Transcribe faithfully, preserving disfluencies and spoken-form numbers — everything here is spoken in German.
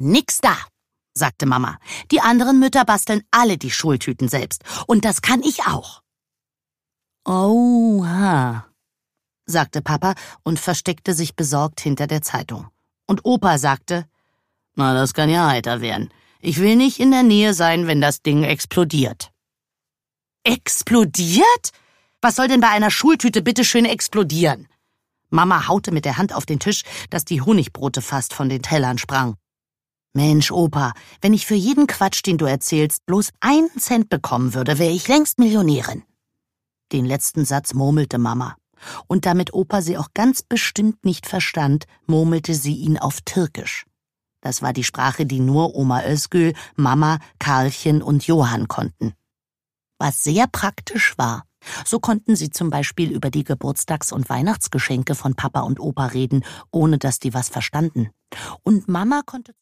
Nix da, sagte Mama. Die anderen Mütter basteln alle die Schultüten selbst. Und das kann ich auch. Oha, sagte Papa und versteckte sich besorgt hinter der Zeitung. Und Opa sagte, na, das kann ja heiter werden. Ich will nicht in der Nähe sein, wenn das Ding explodiert. Explodiert? Was soll denn bei einer Schultüte bitteschön explodieren? Mama haute mit der Hand auf den Tisch, dass die Honigbrote fast von den Tellern sprang. Mensch, Opa, wenn ich für jeden Quatsch, den du erzählst, bloß einen Cent bekommen würde, wäre ich längst Millionärin. Den letzten Satz murmelte Mama. Und damit Opa sie auch ganz bestimmt nicht verstand, murmelte sie ihn auf Türkisch. Das war die Sprache, die nur Oma Özgül, Mama, Karlchen und Johann konnten. Was sehr praktisch war. So konnten sie zum Beispiel über die Geburtstags- und Weihnachtsgeschenke von Papa und Opa reden, ohne dass die was verstanden. Und Mama konnte